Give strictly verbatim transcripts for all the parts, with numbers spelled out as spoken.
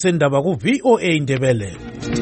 Sendaba ku V O A Indebele.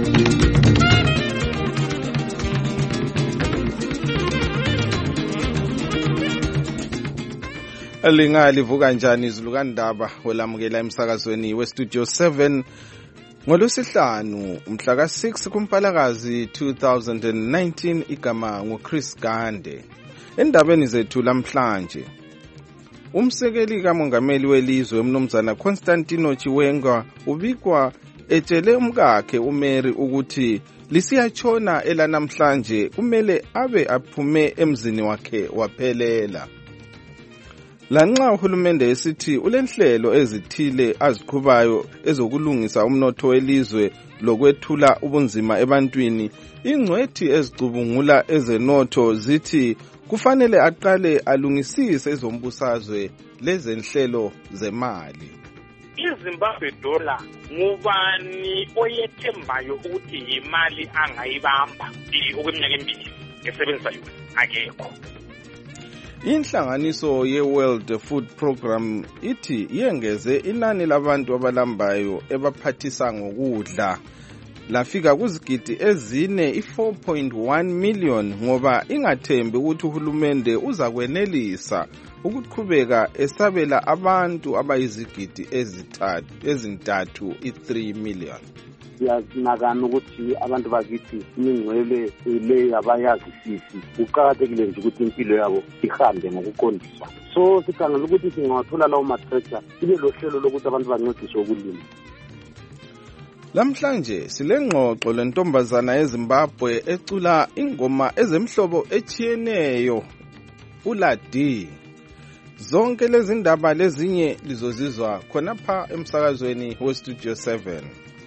Elingali vuka njani izulu kaNdaba welamukela emsakazweni we Studio seven ngolwesihlanu umhla ka six kuMpalakazi two thousand nineteen. Igama nguChris Gande. Endabeni zethu lamhlanje, umsekeli kamongameli welizwe umnumzana Constantino Chiwenga ubikwa etshele umkakhe uMary ukuthi lisiyachona elanamhlanje kumele abe aphume emzini wakhe waphelela. Lanxa uhulumende esithi ulenhlelo ezithile aziqhubayo ezokulungisa umnotho welizwe lokwethula ubunzima ebantwini, ingcwethi ezicubungula ezenotho zithi kufanele aqale alungisise ezombusazwe lezenhlelo zemali. iZimbabwe dollar ngubani oyethembayo ukuthi imali angayibamba okweminyaka emibili esebenzisa yona? Akekho. Inhlanganiso ye-World Food Program ithi yengeze inani labantu abalambayo ebaphathisa ngokudla lafika kuzigidi ezine i-four point one million ngoba ingathembi ukuthi uhulumende uzakwenelisa ukuqhubeka esabela abantu abayizigidi ezithathu ezintathu i-three million. Siyazinakana ukuthi abantu bakithi imingcwele le abayazisisi kuqakathekile nje ukuthi impilo yabo ihambe ngokuqondiswa. So sikhangela ukuthi singawathola lawo matreasure ibe lohlelo lokuthi abantu bancediswe ukulima. Lamhlanje silengxoxo lentombazana eZimbabwe ecula ingoma ezemhlobo echiyeneyo uLadi. Zonke lezi ndaba lezinye lizozizwa khonapha emsakazweni we Studio seven.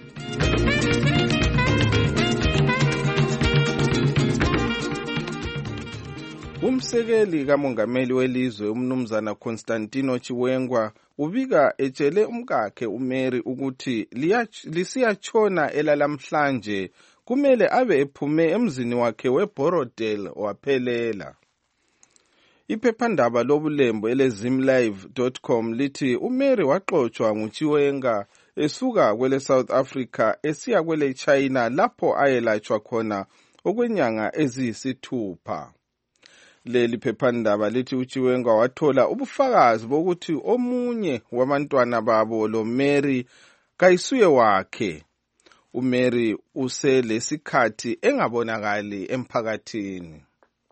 Umsekeli kamongameli welizwe umnumzana Constantino Chiwenga ubika etshele umkakhe uMary ukuthi lisiyachona elalamhlanje kumele abe ephume emzini wakhe weBorodale waphelela. Iphephandaba lobulembo elezimlive dot com lithi uMary waxoxwa nguChiwenga esuka kwele South Africa esiya kwele China lapho ayelatshwa khona okwenyanga eziyisithupha. Leli phephandaba lithi uChiwenga wathola ubufakazi bokuthi omunye wabantwana babo lo Mary kayisuye wakhe. uMary uselesikhathi engabonakali emphakathini.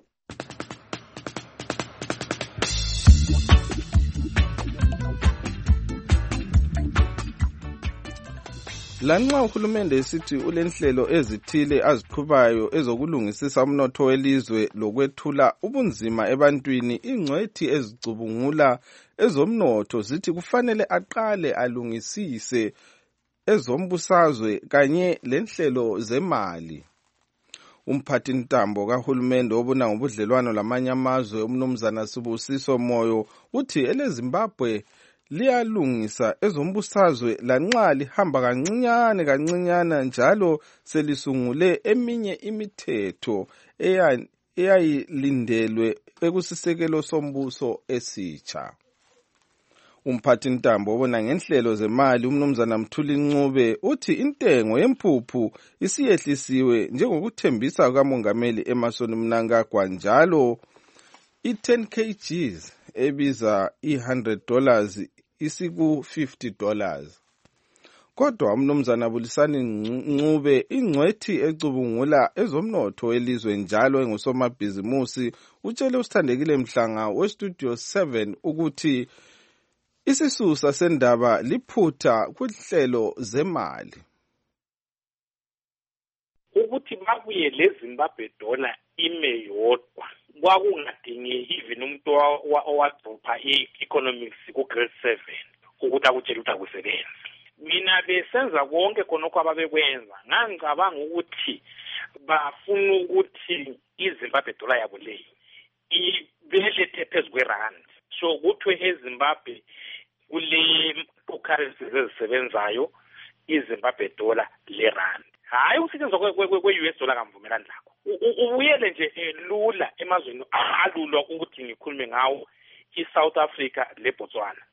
Lanxa uhulumende esithi ulenhlelo ezithile aziqhubayo ezokulungisisa umnotho welizwe lokwethula ubunzima ebantwini, ingcwethi ezicubungula ezomnotho zithi kufanele aqale alungisise ezombusazwe kanye lenhlelo zemali. Umphathi ntambo kahulumende obona ngobudlelwano lamanye amazwe umnumzana Sibusiso Moyo uthi eleZimbabwe liyalungisa ezombusazwe lanxa lihamba kancinyane kancinyana njalo selisungule eminye imithetho eyayilindelwe ekusisekelo sombuso esitsha. Umphathi ntambo obona ngenhlelo zemali umnumzana Mthuli Ncube uthi intengo yempuphu isiyehlisiwe njengokuthembisa kamongameli Emmerson Mnangagwa, njalo i-ten kilograms ebiza i-one hundred dollars isiku fifty dollars. Kodwa umnumzana Bulisani Ncube, ingcwethi ecubungula ezomnotho welizwe njalo engusomabhizimusi, utshele usithandekile Mhlanga we Studio seven ukuthi isisusa sendaba liphutha kuhlelo zemali. Ukuthi babuye leZimbabwe dollar ime yodwa kwakungadingi even umuntu owagcupha i-economics ku-grade seven ukuthi akutshela ukuthi akusebenza. Mina besenza konke khonokho ababekwenza ngangicabanga ukuthi bafuna ukuthi iZimbabwe dollar yabo leyi ibelethe phezu kwerandi, so kuthiwe eZimbabwe kule currencies ezisebenzayo iZimbabwe dollar lerandi, hayi ukusetshenziswa kwe-U S dollar kamvumelani lakho. Ubuyele nje lula emazweni alulwa ukuthi ngikhulume ngawo i-South Africa leBotswana.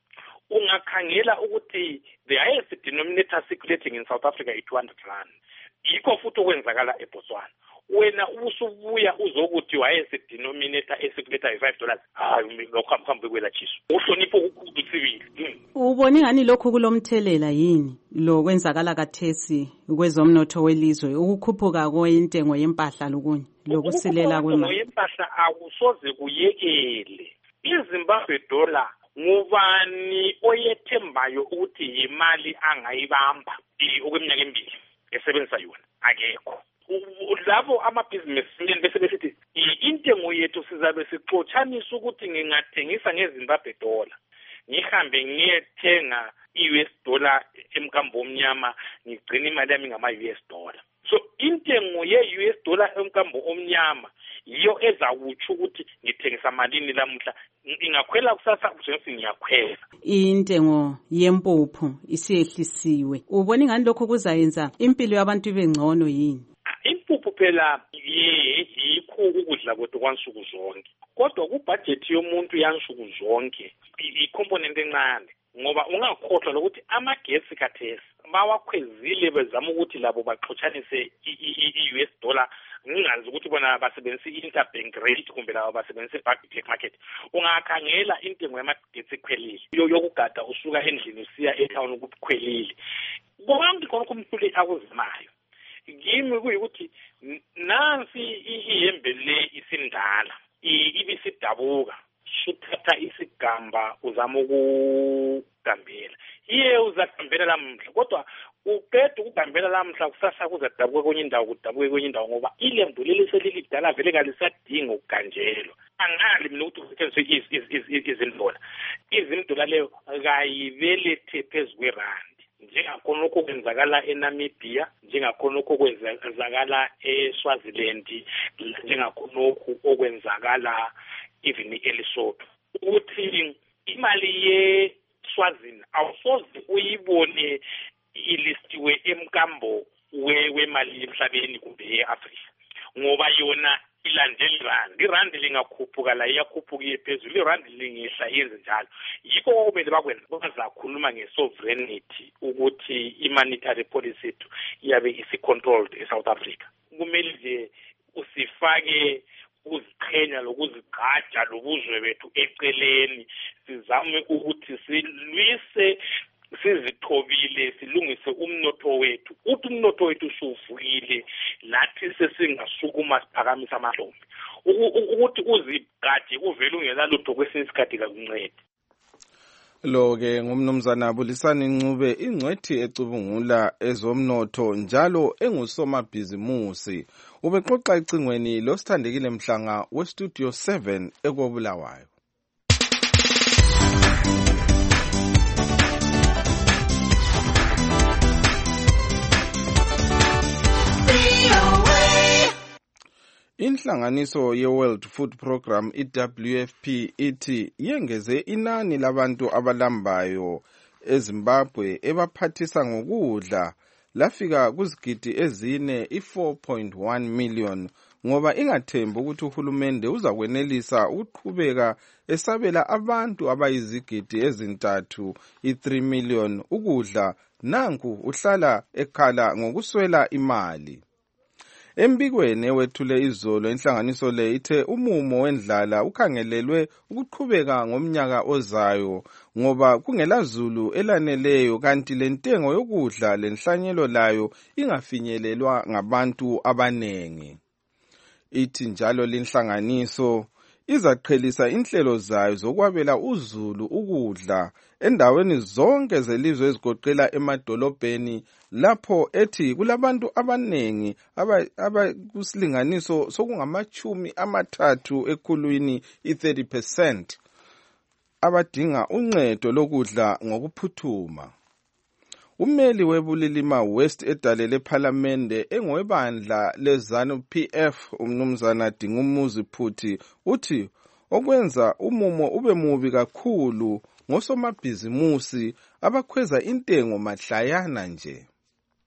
ungakhangela ukuthi the highest denominator circulating in South Africa is two hundred rand. Yikho futhi okwenzakala eBotswana. Wena usubuya uzokuthi highest denominator esiculator is five dollars. Hayi lokho mhambe kwelachiso. Uhlonipho ukukhulu sibili. Ubone ngani lokho kulomthelela yini lo kwenzakala kathesi kwezomnotho welizwe ukukhuphuka kwentengo yempahla lokunye lokusilela kwemali. Yempahla akusoze kuyekele. iZimbabwe dollar ngubani oyethembayo ukuthi imali angayibamba okweminyaka emibili esebenzisa yona akekho. Labo amabhizinisi bese besithi intengo yethu sizabe sixotshanisa ukuthi ngingathengisa ngeZimbabwe dollar ngihambe ngiyethenga i-U S dollar emkambo omnyama ngigcina imali yami ngama-U S dollar. So intengo ye-U S dollar emkambo omnyama yiyo ezakutsho ukuthi ngithengisa malini lamuhla ingakhwela kusasa njengoba ngiyakhwela. Intengo yempuphu isiyehlisiwe. Ubona ngani lokho kuzayenza impilo yabantu ibe ngcono yini? Impuphu phela yikho ukudla kwethu kwansuku zonke. Kodwa kubudget yomuntu yansuku zonke i-component encane ngoba ungakhohlwa lokuthi amagesi kathesi bawakhwezile bezama ukuthi labo baxotshanise i-U S dollar ngingazi ukuthi bona basebenzisa i-interbank rate kumbe labo basebenzisa i-black market. Ungakhangela intengo yamagesi ekhwelile yokugada usuka endlini usiya etown ukuthi khwelile. Konke konke umthuli akuzimayo. Kimi kuyikuthi nansi ihembe le isindala ibisidabuka suthatha isigamba uzama ukugambela iye uzagambela lamhla kodwa uqeda ukugambela lamhla kusasa kuzadabuka kwenye indawo kudabuke kwenye indawo ngoba ilembu leli selilidala vele kalisadinga ukuganjelwa. Angali mina ukuthi kusetshenziswe izindlola izindlola leyo kayibelethe phezu kwerandi njengakhonokho kwenzakala eNamibia njengakhonokho kwenzakala eSwaziland njengakhonokho okwenzakala even eLesotho ukuthi imali yeSwazini awusoze uyibone ilistiwe emkambo wemali emhlabeni kumbe eAfrika ngoba yona ilandela irandi. Irandi lingakhuphuka la iyakhuphuka iphezulu irandi lingehla yenze njalo. Yikho okumele bakwenza bazakhuluma ngesovereignty ukuthi i-monetary policy yethu iyabe isi-controlled eSouth Africa. Kumele nje usifake ukuziqhenya lokuzigqaja lobuzwe bethu eceleni sizame ukuthi silwise sizithobile silungise umnotho wethu uthi umnotho wethu usuvukile lathi sesingasukuma siphakamisa amahlombe ukuthi uzigade uvele ungelalutho kwesinye isikhathi kakuncede. Lo ke ngumnumzana Bulisani Ncube ingcwethi ecubungula ezomnotho njalo engusomabhizimusi ubexoxa ecingweni losithandekile mhlanga westudio seven ekobulawayo. Inhlanganiso ye-World Food Program i-W F P ithi yengeze inani labantu abalambayo eZimbabwe ebaphathisa ngokudla lafika kuzigidi ezine i-four point one million ngoba ingathembi ukuthi uhulumende uzakwenelisa ukuqhubeka esabela abantu abayizigidi ezintathu i-three million ukudla nanku uhlala ekhala ngokuswela imali. Embikweni ewethule izolo inhlanganiso le ithe umumo wendlala ukhangelelwe ukuqhubeka ngomnyaka ozayo ngoba kungelazulu elaneleyo kanti lentengo yokudla lenhlanyelo layo ingafinyelelwa ngabantu abanengi. Ithi njalo linhlanganiso izaqhelisa inhlelo zayo zokwabela uzulu ukudla endaweni zonke zelizwe ezigoqela emadolobheni lapho ethi kulabantu abanengi abakusilinganiso sokungamachumi amathathu ekhulwini i-thirty percent abadinga uncedo lokudla ngokuphuthuma. Umeli webulilima West edale lephalamende engwebandla lezanu P F umnumzana Dingumuzi Phuthi uthi okwenza umumo ube mubi kakhulu ngosomabhizimusi abakhweza intengo mahlayana nje.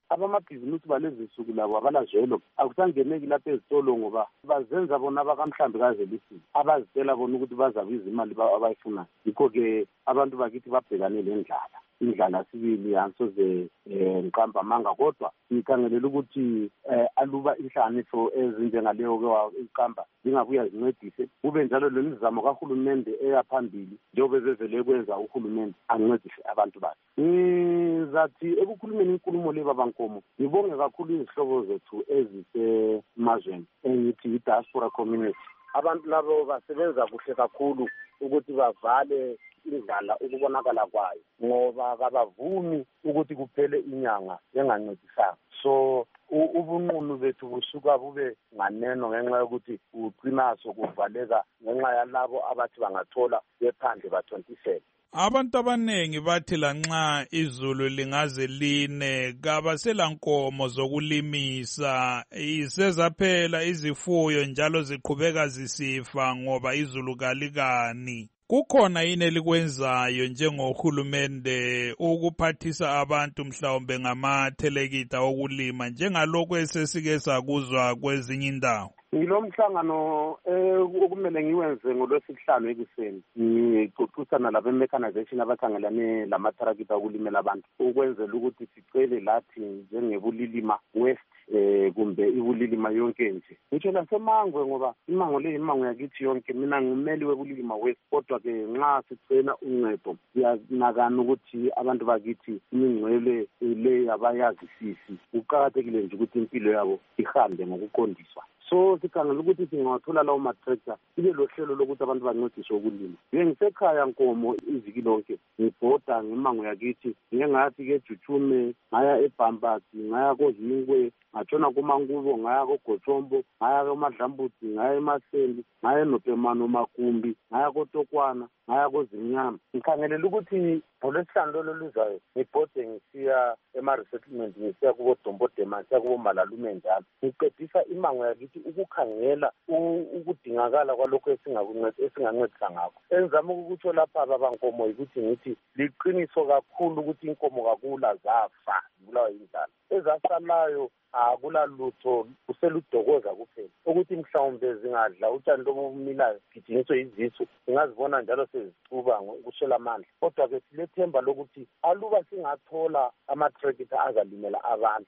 abamabhizinisi balezi nsuku labo abalazwelo akusangeneki lapha ezitolo ngoba bazenza bona abakamhlambi kazelisile abazitela bona ukuthi bazabiza imali abayifunayo. Yikho-ke abantu bakithi babhekane nendlala. Indlala sibili ansoze ngiqamba amanga kodwa ngikhangelela ukuthi aluba inhlanganiso ezinjengaleyo-ke wayiqamba zingabuya zincedise kube njalo le mizamo kahulumende eyaphambili njengoba bevele kwenza uhulumende ancedise abantu bakhe. Ngizathi ekukhulumeni inkulumo le babankomo ngibonge kakhulu izihlobo zethu ezisemazweni engithi i-diaspora community. Abantu labo basebenza kuhle kakhulu ukuthi bavale indlala ukubonakala kwayo ngoba kabavumi ukuthi kuphele inyanga engancedisanga. So ubunqunu bethu busuka bube nganeno ngenxa yokuthi ugcina sokuvaleka ngenxa yalabo abathi bangathola bephandle bathontisele. Abantu abanengi bathi lanxa izulu lingaze line kabasela nkomo zokulimisa, isezaphela izifuyo njalo ziqhubeka zisifa ngoba izulu kalikani. Kukhona yini elikwenzayo njengohulumende ukuphathisa abantu mhlawumbe ngamathelekita okulima njengalokho esesike sakuzwa kwezinye indawo? Ngilo mhlangano okumele ngiwenze ngolwesihlanu ekuseni ngixoxisana labe-mechanization abakhangelane lamatharakita okulimela abantu ukwenzela ukuthi sicele lathi njengebulilima west eh kumbe ibulilima yonke nje. Ngitsho nasemangwe ngoba imango le imango yakithi yonke mina ngumeli webulilima west kodwa ke nxa sicela uncedo siyanakana ukuthi abantu bakithi imingcwele le abayazisisi uqakathekile nje ukuthi impilo yabo ihambe ngokuqondiswa. So sikhangela ukuthi singawathola lawo matractor ibe lohlelo lokuthi abantu bancediswe ukulima. Ngiye ngisekhaya Nkomo iviki lonke ngibhoda ngemango yakithi ngiye ngathi ke Jujume ngaya eBhambathi ngaya koHingwe ngatshona kuMangubo ngaya koGotsombo ngaya koMadlambuti ngaya eMasendi ngaya eNopemano Makumbi ngaya koTokwana ngaya koZinyama. Ngikhangelela ukuthi ngolwesihlanu lolo luzayo ngibhode ngisiya ema-resettlement ngisiya kubo Dombodema ngisiya kubo Malalume njalo ngiqedisa imango yakithi ukukhangela ukudingakala kwalokho esingancedisa ngakho. Enzama ukutsho lapha babankomo ukuthi ngithi liqiniso kakhulu ukuthi inkomo kakula zafa zibulawa yindlala ezasalayo akula lutho kuseludokoza kuphela ukuthi mhlawumbe zingadla utshani lobumilayo gijinyiso izisu singazibona njalo sezicuba ngokuswela amandla kodwa ke silethemba lokuthi aluba singathola amatrekita azalimela abantu.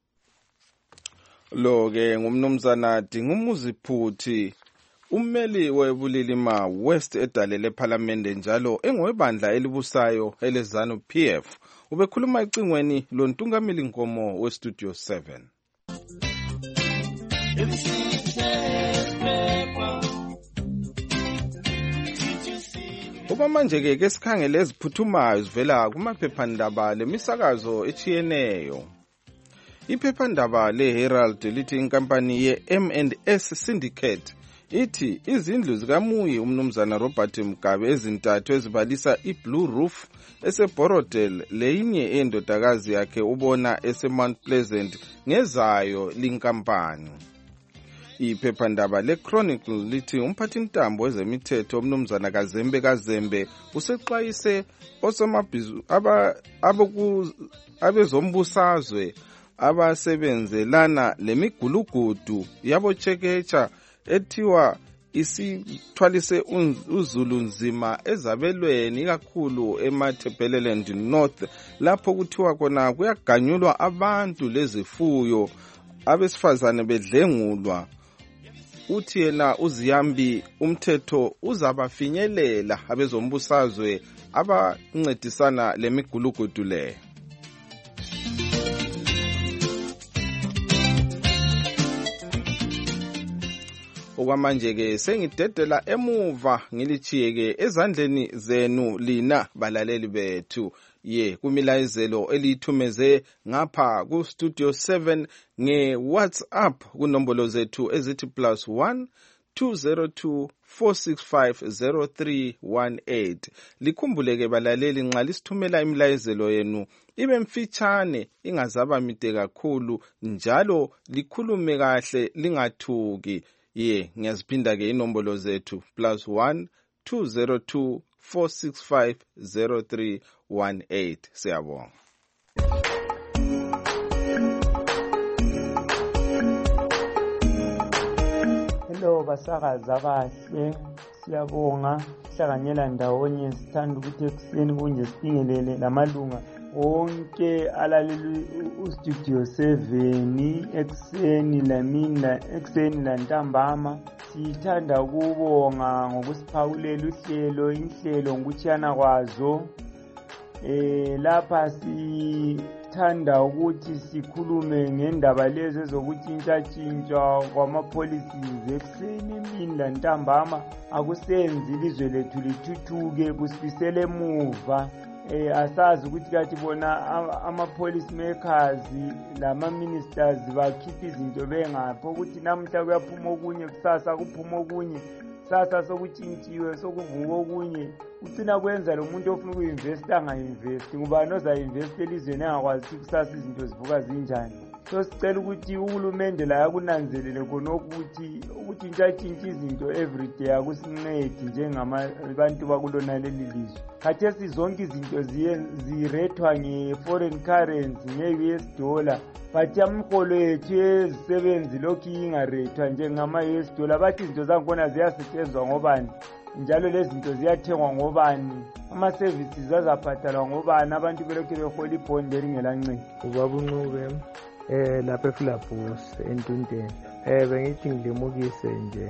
Lo-ke ngumnumzana Dingumuzi Phuthi ummeli webulilima West edalele ePhalamende njalo engowebandla elibusayo eleZANU P F ubekhuluma ecingweni lontungameli Nkomo weStudio seven. Uba manje-ke ke sikhangele eziphuthumayo zivela kumaphephandaba lemisakazo echiyeneyo. Iphephandaba le-Herald lithi inkampani ye-M and S Syndicate ithi izindlu zikaMuyi umnumzana Robert Mugabe ezintathu ezibalisa iBlue Roof eseBorodale leyinye endodakazi yakhe ubona eseMount Pleasant ngezayo linkampani. Iphephandaba le-Chronicle lithi umphathintambo wezemithetho umnumzana Kazembe Kazembe usexwayise osomabhizu abezombusazwe abasebenzelana lemigulugudu yabocheketsha ethiwa isithwalise uzulu nzima ezabelweni kakhulu eMatabeleland North lapho kuthiwa khona kuyaganyulwa abantu lezifuyo abesifazane bedlengulwa. Uthi yena uZiyambi umthetho uzabafinyelela abezombusazwe abancedisana lemigulugudu le. Okwamanje-ke sengidedela emuva ngilichiyeke ezandleni zenu lina balaleli bethu ye kumilayezelo elithumeze ngapha ku Studio seven nge WhatsApp kunombolo zethu ezithi plus one two zero two four six five zero three one eight. Likhumbuleke balaleli nxa lisithumela imilayezelo yenu ibe mfitshane ingazaba mide kakhulu njalo likhulume kahle lingathuki. Ye ngiyaziphinda ke inombolo zethu plus one two zero two four six five zero three one eight. Siyabonga. abasakaza kahle siyabonga sihlanganyela ndawonye sithanda ukuthi ekuseni kunje sibingelele lamalunga wonke alalela ustudio seven ekuseni lamini ekuseni lantambama. Sithanda ukubonga ngokusiphawulela uhlelo inhlelo ngokutshiyana kwazo. Eh lapha sithanda ukuthi sikhulume ngendaba lezi ezokutshintsha-tshintsha kwama-policies ekuseni emini lantambama akusenzi ilizwe lethu lithuthuke kusibisele emuva. Eh asazi ukuthi kathi bona ama-policy makers lama-ministers bakhipha izinto bengaphi ukuthi namuhla kuyaphuma okunye kusasa kuphuma okunye sasa sokutshintshiwe sokuvuka okunye ucina kwenza lo muntu ofuna ukuinvesta angainvesti ngubani oza-investa elizweni engakwazi ukuthi kusasa izinto zivuka zinjani. So sicela ukuthi uhulumende la yakunanzelele khonokho ukuthi ukutshintsha-tshintsha izinto everyday akusincedi njengabantu bakulona leli lizwe. Khathesi zonke izinto zirethwa nge-foreign currency nge-U S dollar but amholo yethu ezisebenzi lokhu ingarethwa njengama-U S dollar. Bathi izinto zankhona ziyasetshenzwa ngobani njalo lezi zinto ziyathengwa ngobani, ama-services azabhatalwa ngobani, abantu belokhu behola ibhondi elingelancedo. Ubabunqube eh lapha eFlabus eNtunteni eh bengithi ngilimukise nje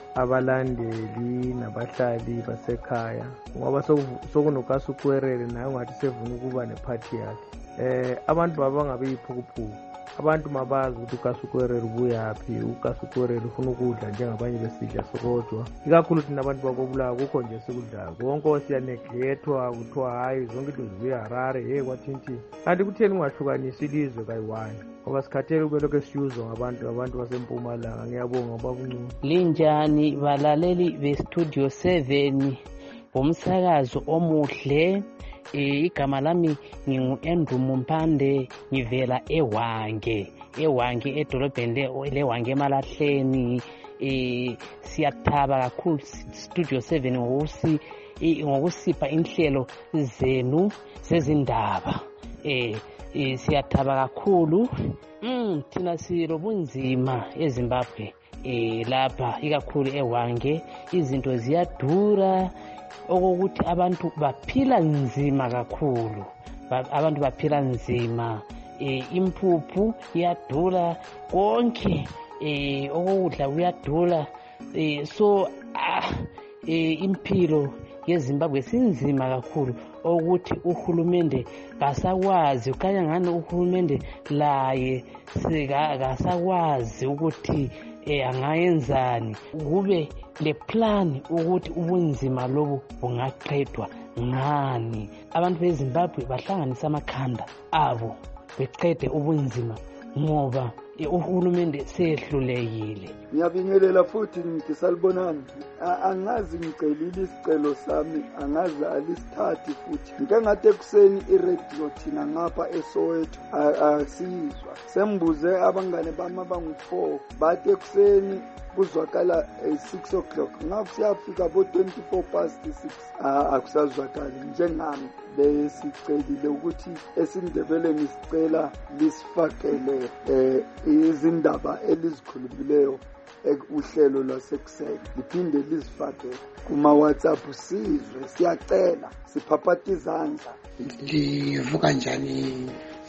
abalandeli nabahlali basekhaya ngoba sokunokasukwerere naye ngathi sevuna ukuba nephathi yakhe. Eh abantu babangabe iphukuphuku, abantu mabazi ukuthi ukasukwerere ubuyaphi, ukasukwerere ufuna ukudla njengabanye besidla sokodwa. Ikakhulu thina abantu bakobulawa kukho nje sikudlayo konke siyaneglethwa kuthiwa hayi zonke into zibuya Harare hey kwathinti. Kanti kutheni ungahlukanisi ilizwe kayi-one ngoba sikhathele kubelokhu siyuzwa ngabantu abantu basempumalanga. Ngiyabonga babunqunu. Linjani balaleli bestudio seven umsakazo omuhle. Igama lami ngingu-Andrew Mumpande ngivela eWange eWange edolobheni leWange eMalahleni. Eh siyathaba kakhulu studio seven ngokusi ngokusipha inhlelo zenu zezindaba. Eh siyathaba kakhulu. Mm thina sirobunzima eZimbabwe eh lapha ikakhulu eWange izinto ziyadura okokuthi abantu baphila nzima kakhulu. Abantu baphila nzima. Eh impuphu iyadula konke eh okudla kuyadula. Eh so ah eh impilo yeZimbabwe sinzima kakhulu ukuthi uhulumende kasakwazi ukanya ngani uhulumende laye sikasakwazi ukuthi eh angayenzani kube le plan ukuthi ubunzima lobu bungaqedwa ngani. Abantu beZimbabwe bahlanganisa amakhanda abo beqede ubunzima ngoba uhulumende sehlulekile. Ngiyabingelela futhi ngithi salibonani. Angazi ngicelile isicelo sami angazi alisithathi futhi. Ngike ngathi ekuseni iradio thina ngapha eSoweto asizwa. Sembuze abangane bami abangu-four bathi ekuseni kuzwakala six o'clock ngaku siyafika bo twenty-four past six akusazwakali njengami. Besicelile ukuthi esindebeleni sicela lisifakele eh izindaba elizikhulumileyo uhlelo lwasekuseni liphinde lizifake kuma WhatsApp sizwe siyacela siphaphatha izandla. Livuka njani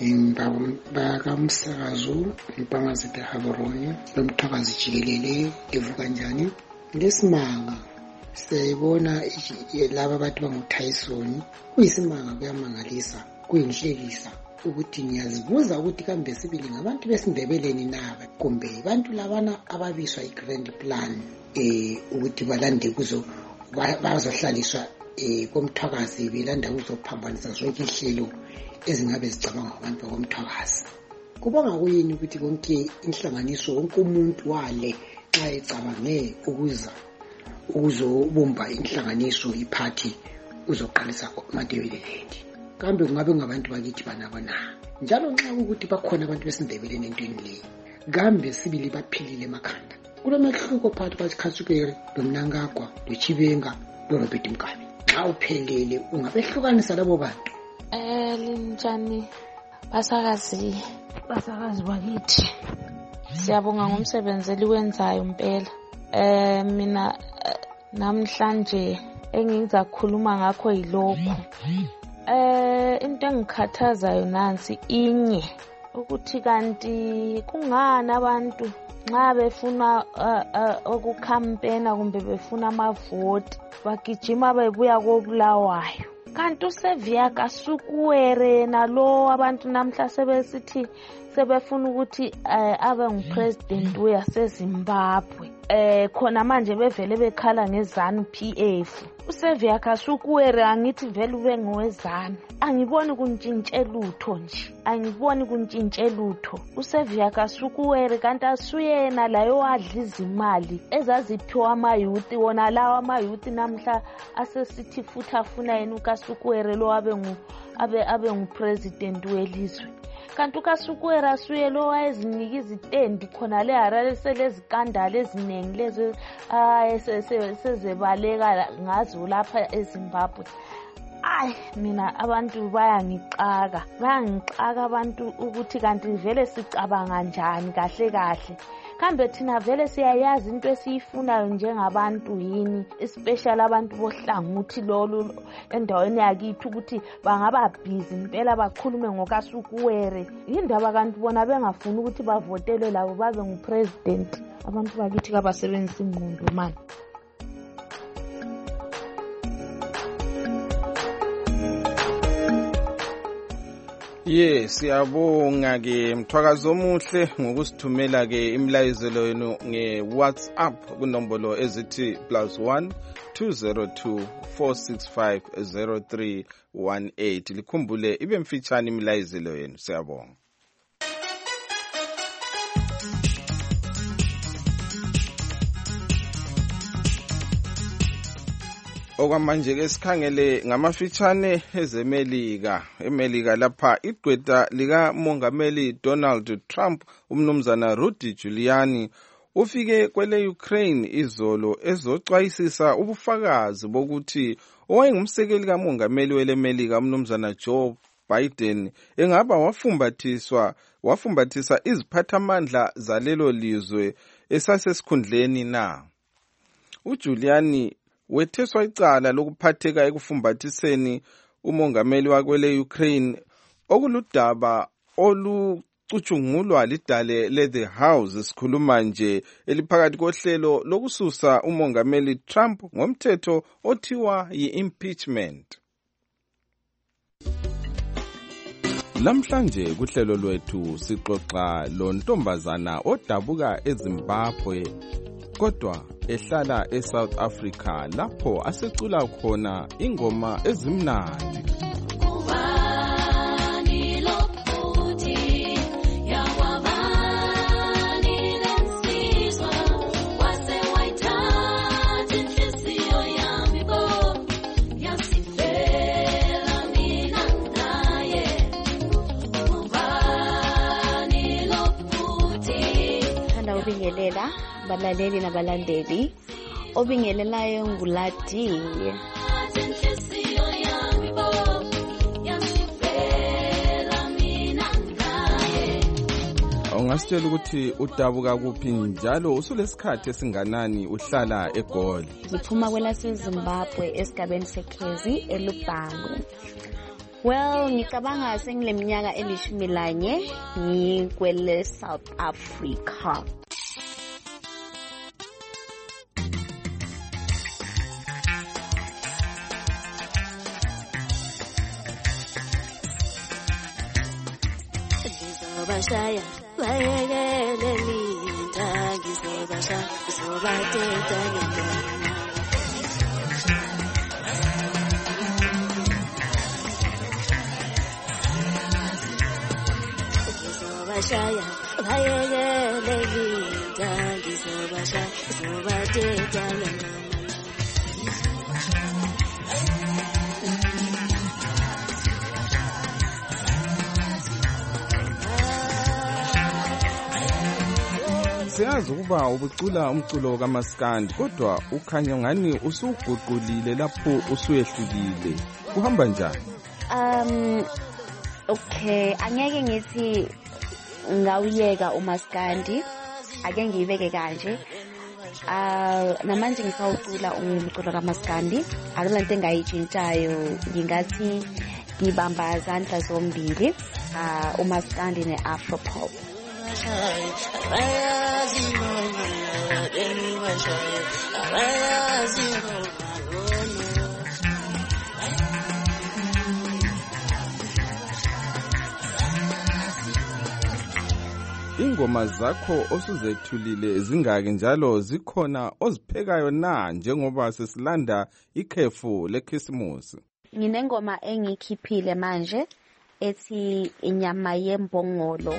bakamsakazo ibangazi behaboroni lomthakazi jikelele livuka njani lesimanga siyayibona laba abantu banguTyson kuyisimanga kuyamangalisa kuyinhlekisa ukuthi ngiyazibuza ukuthi kambe sibili ngabantu besindebeleni naba kumbe abantu labana ababiswa iGrand Plan eh ukuthi balande kuzo bazohlaliswa eh komthakazi belanda kuzophambanisa zonke ihlelo ezingabe zicabanga abantu bakomthakazi. Kuba ngakuyini ukuthi konke inhlanganiso wonke umuntu wale xa ecabange ukuza ukuzobumba inhlanganiso iphathi uzoqalisa amadevelopment kambe kungabe ngabantu bakithi bana bona njalo nxa ukuthi bakhona abantu besindebeleni entweni le kambe sibili baphilile emakhanda kulemehluko phakathi kwaKhasukere loMnangagwa loChibenga loRobert Mugabe. Xa uphelele ungabehlukanisa labo bantu. Eh linjani basakazi basakazi bakithi siyabonga ngomsebenzi eliwenzayo impela. eh mina namhlanje engizakhuluma ngakho yilokho. Eh into engikhathazayo nansi inye ukuthi kanti kungani abantu nxa befuna ukukhampena kumbe befuna amavoti bagijima bebuya koBulawayo. Kanti uSevia Kasukuwere nalo abantu namhla sebesithi sebefuna ukuthi abe ngupresident weyaseZimbabwe. Eh khona manje bevele bekhala ngezanu P F. uSevia Kasukuwere angithi vele ube ngowezanu. Angiboni kuntshintshe lutho nje. Angiboni kuntshintshe lutho. uSevia Kasukuwere kanti asuyena layo wadla izimali ezaziphiwa amayuthi wona lawa amayuthi namhla asesithi futhi afuna yena uKasukuwere lo abe ngu abe abe ngupresident welizwe. Kanti uKasukuwere asuye lo wayezinika izitendi khona le Harare selezikandala eziningi lezo ayesezebaleka ngazo lapha eZimbabwe. Ay mina abantu bayangixaka bayangixaka abantu ukuthi kanti vele sicabanga njani kahle kahle. Kambe thina vele siyayazi into esiyifunayo njengabantu yini, especially abantu bohlangothi lolu endaweni yakithi ukuthi bangaba busy impela bakhulume ngoKasukuwere. Indaba kanti bona bengafuni ukuthi bavotele labo babe ngupresident. Abantu bakithi kabasebenzisa ingqondo manje. Yes, siyabonga ke Mthwakazi omuhle ngokusithumela ke imlayezelo yenu nge WhatsApp kunombolo ezithi plus one two zero two four six five zero three one eight. Likhumbule ibe mfitshane imlayezelo yenu. Siyabonga. Okwamanje ke sikhangele ngamafitshane ezemelika. eMelika lapha igqwetha lika Mongameli Donald Trump umnumzana Rudy Giuliani ufike kwele Ukraine izolo ezoxwayisisa ubufakazi bokuthi owayengumsekeli kamongameli weleMelika umnumzana Joe Biden engaba wafumbathiswa wafumbathisa iziphathamandla zalelo lizwe esasesikhundleni na. uJuliani wetheswa icala lokuphatheka ekufumbathiseni umongameli wakwele Ukraine okuludaba olucutshungulwa lidale le The House sikhuluma nje eliphakathi kohlelo lokususa umongameli Trump ngomthetho othiwa yi-impeachment. Lamhlanje kuhlelo lwethu sixoxa lo ntombazana odabuka eZimbabwe kodwa ehlala eSouth Africa lapho asecula khona ingoma ezimnandi. Obingelela balaleli nabalandeli obingelelayo nguladi. Ungasitshela ukuthi udabuka kuphi njalo usulesikhathi esinganani uhlala eGoli? Ngiphuma kwelaseZimbabwe esigabeni seKhezi eLubango. Well, ngicabanga sengileminyaka elishumi lanye ngikwele South Africa. Ngizobashaya bayekele mina, ngizobashaya ngizobathetha ngempela. Ngizobashaya bayekele mina, ngizobashaya ngizobathetha ngempela. Siyazi ukuba ubucula umculo kaMaskandi kodwa ukhanya ngani usuguqulile lapho usuyehlukile. Kuhamba njani? Um okay, angeke ngithi ngawuyeka uMaskandi, ake ngiyibeke kanje. Ah namanje ngisawucula umculo kaMaskandi akulento engayitshintshayo ngingathi ngibamba izandla zombili ah uMaskandi neAfropop. Ingoma zakho osuzethulile zingaki njalo zikhona oziphekayo na njengoba sesilanda ikhefu leChristmas? Nginengoma engikhiphile manje ethi inyama yembongolo.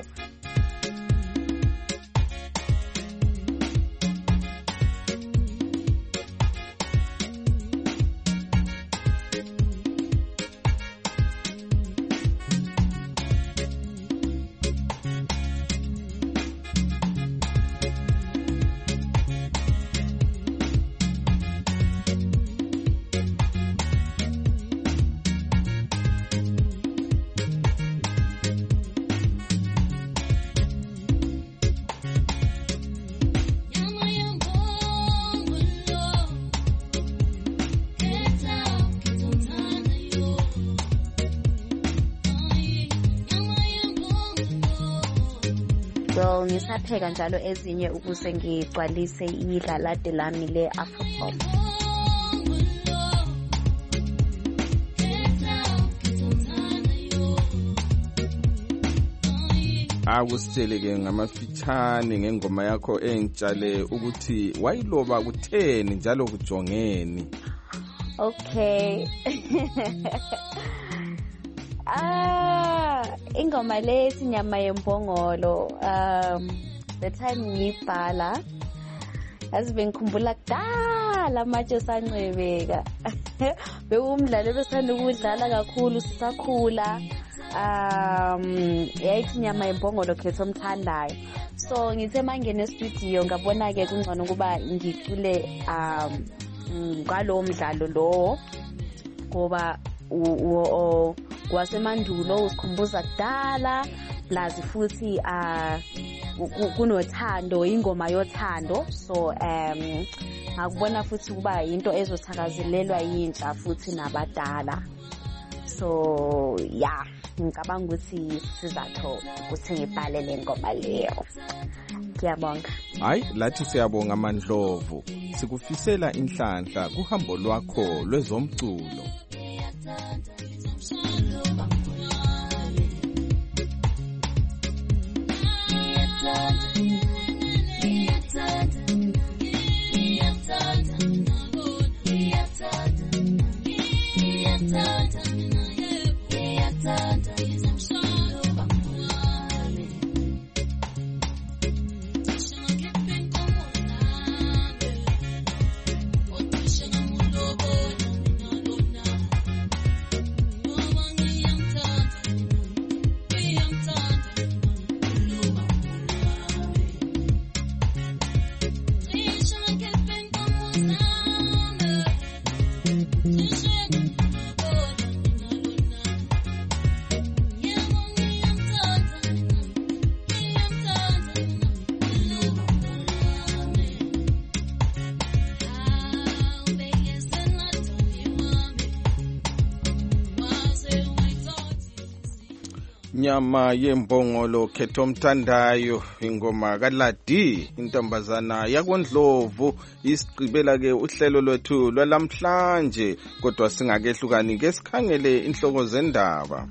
So ngisapheka njalo ezinye ukuze ngigcwalise ilalade lami le-Afropop. Akusitsheleke ngamafitshane ngengoma yakho entshale ukuthi wayiloba kutheni njalo kujongeni. Okay. Ah, ingoma le sinyama yembongolo um the time ngibhala asibe ngikhumbula kudala manje sancebeka bewumdlalo besanda ukudlala kakhulu sisakhula um yayithi inyama yembongolo khetho omthandayo so ngithe mangene studio ngabona ke kungcono ukuba ngicule um ngalo mdlalo lo ngoba u kwasemandulo usikhumbuza kudala plus futhi ah kunothando ingoma yothando so um akubona futhi kuba into ezothakazelelwa yintsha futhi nabadala so yeah ngicabanga ukuthi sizatho ukuthi ngibhale le ngoma leyo. Ngiyabonga. Hayi lathi siyabonga aMandlovu sikufisela inhlanhla kuhambo lwakho lwezomculo. Nyama yembongolo khetho omthandayo ingoma kaLadi intombazana yakoNdlovu isiqibela ke uhlelo lwethu lwalamhlanje kodwa singakehlukani ke sikhangele inhloko zendaba.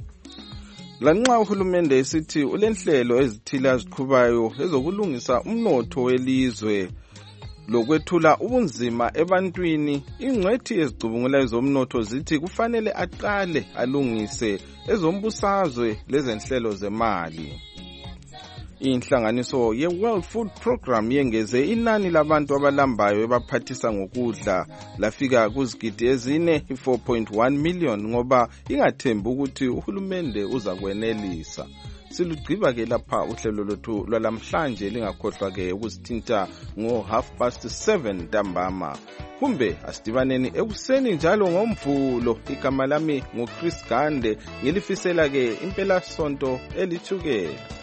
Lanxa uhulumende esithi ulenhlelo ezithile aziqhubayo ezokulungisa umnotho welizwe lokwethula ubunzima ebantwini ingcwethi ezicubungula ezomnotho zithi kufanele aqale alungise ezombusazwe lezenhlelo zemali. Inhlanganiso ye-World Food Program yengeze inani labantu abalambayo ebaphathisa ngokudla lafika kuzigidi ezine four point one million ngoba ingathembi ukuthi uhulumende uza kwenelisa. Silugqiba ke lapha uhlelo lwethu lwalamhlanje lingakhohlwa ke ukusithinta ngo half past seven ntambama. Kumbe asidibaneni ekuseni njalo ngomvulo. Igama lami nguChris Gande ngilifisela ke impela sonto elithukela.